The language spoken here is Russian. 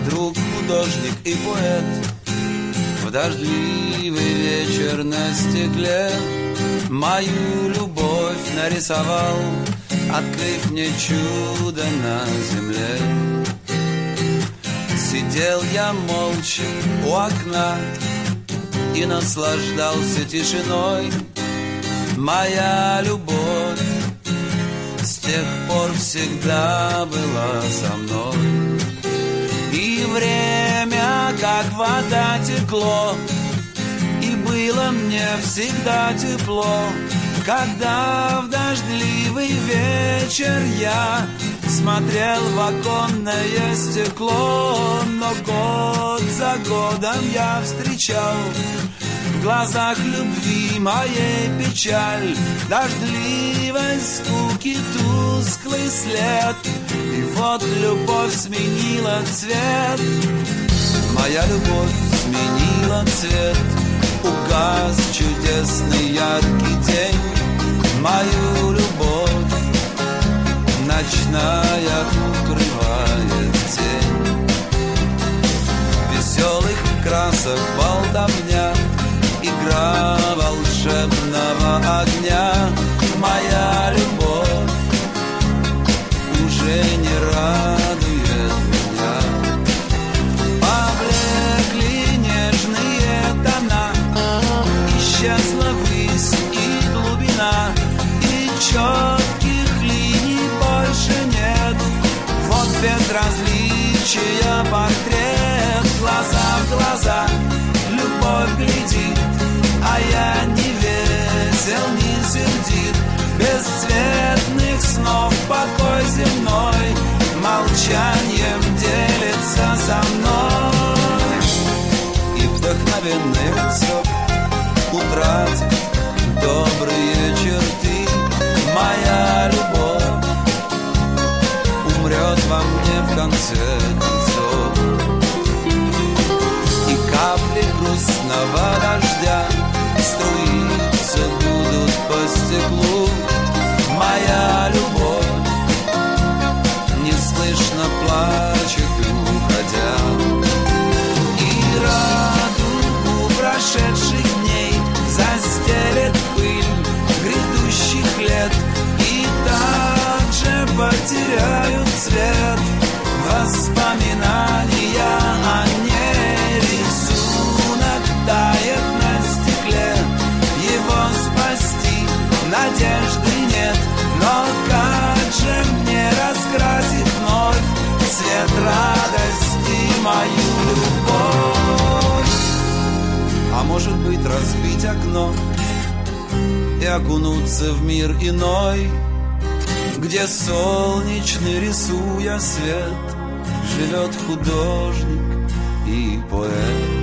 друг, художник и поэт. В дождливый вечер на стекле мою любовь нарисовал, открыв мне чудо на земле. Сидел я молча у окна и наслаждался тишиной. Моя любовь с тех пор всегда была со мной. И время, как вода, текло, и было мне всегда тепло, когда в дождливый вечер я смотрел в оконное стекло. Но год за годом я встречал в глазах любви моей печаль, дождливой скуки тусклый след. И вот любовь сменила цвет, моя любовь сменила цвет. Угас чудесный яркий день, мою любовь ночная укрывает тень. Веселых красок болтовня, игра волшебного огня. Моя любовь уже не радует меня. Поблекли нежные тона, исчезла высь и глубина, и четких линий больше нет. Вот безразличия портрет, глаза в глаза любовь глядит, а я не весел, не сердит. Бесцветных снов покой земной молчанием делится со мной. И вдохновенный цвет утратит добрые черты. Моя любовь умрет во мне в конце концов. И капли грустного дождя струиться будут по стеклу. Моя любовь неслышно плачет, уходя. И радугу прошедших дней застелет пыль грядущих лет, и также потеряют цвет воспоминания о ней. Рисунок тает на стекле, его спасти надежды нет. Но как же мне раскрасить вновь цвет радости мою любовь? А может быть, разбить окно и окунуться в мир иной, где солнечный, рисуя свет, живет художник и поэт.